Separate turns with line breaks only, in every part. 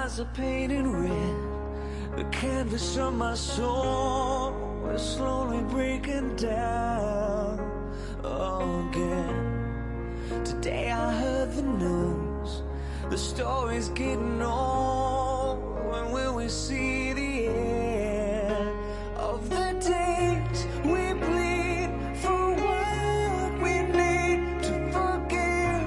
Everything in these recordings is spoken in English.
eyes are painted red. The canvas of my soul is slowly breaking down again. Today I heard the news, the story's getting old. When will we see the end of the days we bleed for what we need to forget,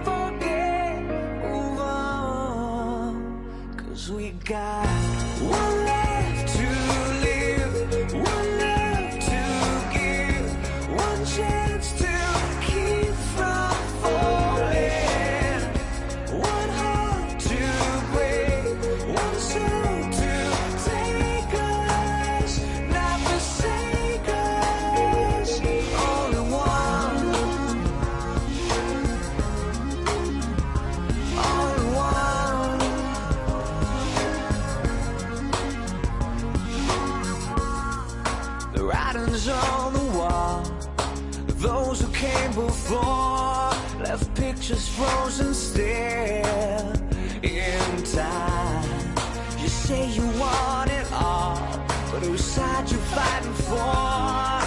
move on? 'Cause we got one life to live, one love to give, one chance to keep from falling, one heart to break, one soul to take us, not forsake us. Only one, only one. The writing's on the wall. Those who came before left pictures frozen still in time. You say you want it all, but whose side you fighting for?